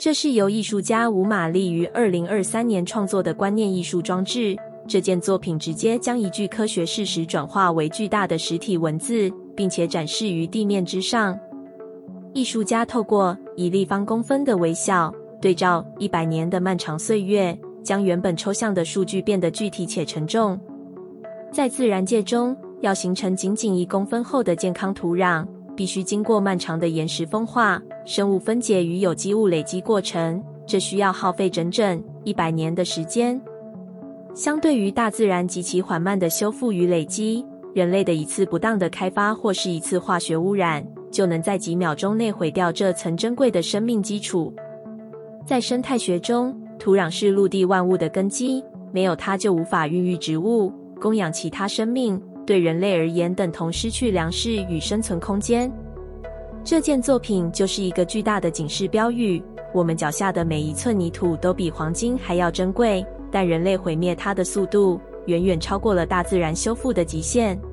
这是由艺术家吴玛丽于2023年创作的观念艺术装置。这件作品直接将一具科学事实转化为巨大的实体文字，并且展示于地面之上。艺术家透过以立方公分的微小对照100年的漫长岁月，将原本抽象的数据变得具体且沉重。在自然界中，要形成仅仅1公分厚的健康土壤，必须经过漫长的岩石风化、生物分解与有机物累积过程，这需要耗费整整100年的时间。相对于大自然极其缓慢的修复与累积，人类的一次不当的开发或是一次化学污染，就能在几秒钟内毁掉这层珍贵的生命基础。在生态学中，土壤是陆地万物的根基，没有它就无法孕育植物，供养其他生命，对人类而言等同失去粮食与生存空间。这件作品就是一个巨大的警示标语，我们脚下的每一寸泥土都比黄金还要珍贵，但人类毁灭它的速度远远超过了大自然修复的极限。